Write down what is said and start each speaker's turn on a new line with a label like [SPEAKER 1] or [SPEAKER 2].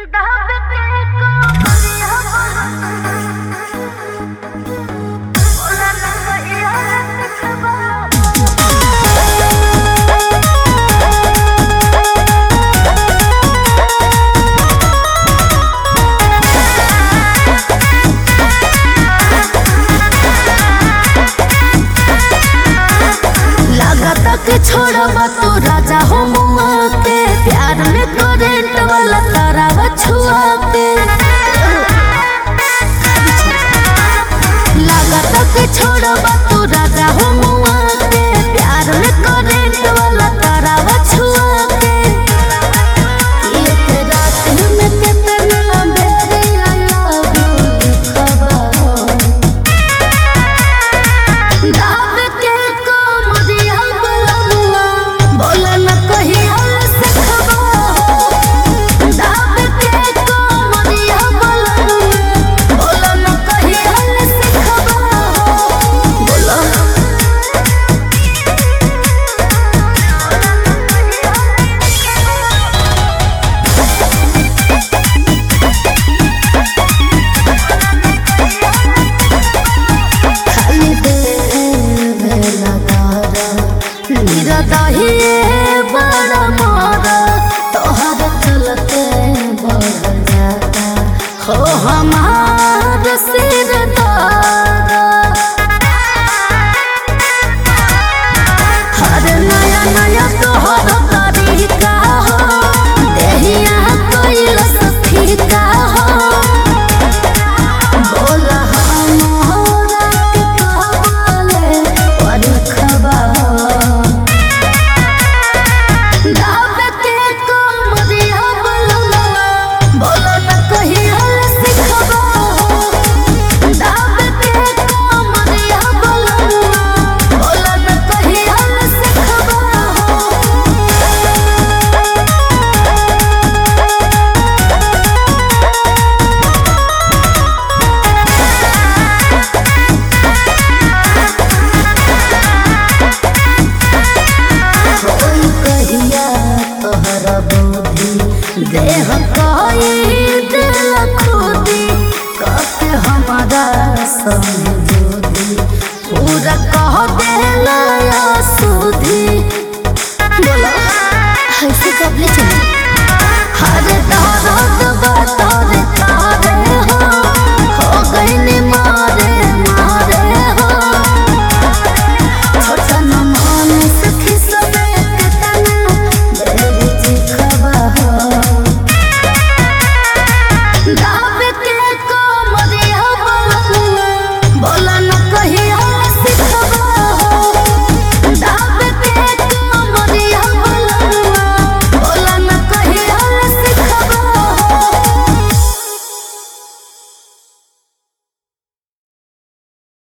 [SPEAKER 1] छोड़बा तू राजा हो मुआ के प्यार में करेंट वाला तारा छुआ के लागत के छोड़बा तू राजा हो मुआ के प्यार में करेंट वाला तारा छुआ के एक रात में कितना बेरी आया दाब के कोमरिया बोला न कही से खबर दाब के कोमरिया बोला न कही से खबर बोला खाली दे लगारा मेरा दाहिए बड़ा मारा तोहर चलते बढ़ जाता हो हमार सिर दादा हर नया नया तोहर तरीका हो देहिया कोई फीका हो बोला हमारा के कहवाले पर खबर दाब के कोमरिया बोला न कही से खबर दाब के कोमरिया बोला न कही से खबर कोई कहिया तोहरा बुद्धि देह कोई दिल खुदी कके हमारा समझोदी पूरा कह देला सुधी बोला ऐसे कब ले चले हर दौर